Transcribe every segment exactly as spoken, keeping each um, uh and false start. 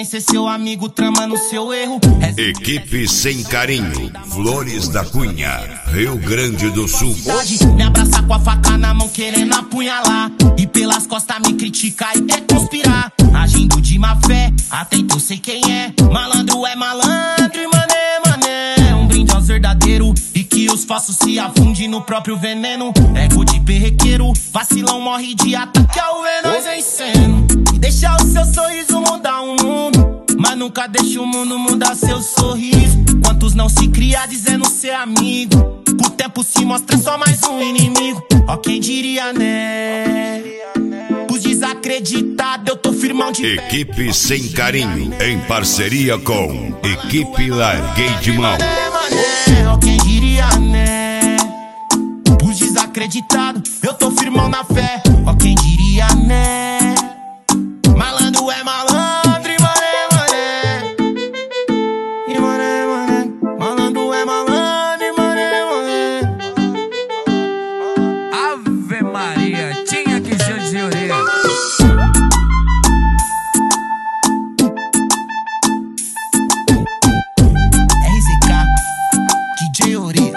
ser seu amigo tramando seu erro. Equipe Sem Carinho, Flores da Cunha, Rio Grande do Sul. Me abraça com a faca na mão querendo apunhalar, e pelas costas me criticar e quer conspirar. Agindo de má fé, atento eu sei quem é. Malandro é malandro e mané, mané. Um brinde aos verdadeiros e que os falsos se afundem no próprio veneno. Ego de perrequeiro, vacilão morre de ataque ao ver nós vencendo. E deixa o seu sorriso mudar o mundo, mas nunca deixa o mundo mudar seu sorriso. Quantos não se cria dizendo ser amigo, com o tempo se mostra só mais um inimigo. Ó quem diria, né? Os desacreditados, eu tô firmão de pé. Equipe Sem Carinho, em parceria com Equipe Larguei de Mão. Ó quem diria, né? Os desacreditados, eu tô firmão na fé. Ó quem diria, né? Malandro é malandro e mané, mané. E mané, mané. Malandro é malandro e mané, mané. Ave Maria, tinha que ser de orelha. R Z K, D J Ori.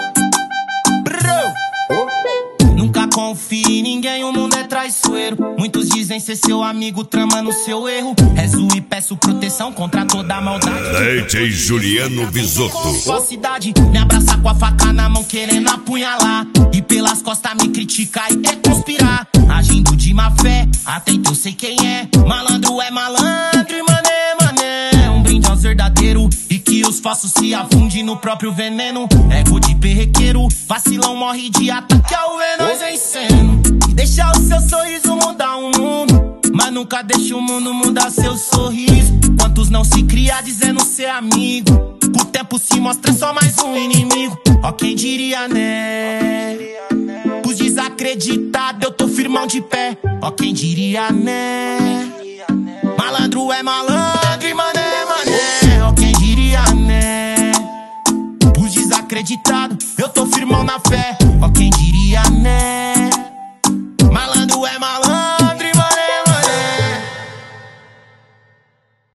Nunca confie em ninguém, o mundo é traiçoeiro. Muitos dizem ser seu amigo tramando seu erro. Rezo e peço proteção contra toda a maldade. D J Juliano Bisotto. Falsidade, me abraça com a faca na mão querendo apunhalar, e pelas costas me criticar e quer conspirar. Agindo de má fé, atento eu sei quem é. Malandro é malandro e mané, mané. Um brinde aos verdadeiros e que os falsos se afundem no próprio veneno. Ego de perrequeiro, vacilão morre de ataque ao ver nós vencendo. E deixa o seu sorriso mudar o mundo, mas nunca deixa o mundo mudar seu sorriso. Quantos não se cria dizendo ser amigo, com o tempo se mostra só mais um inimigo. Ó quem diria, né? Os desacreditados, eu tô firmão de pé. Ó quem diria, né? Malandro é malandro e mané.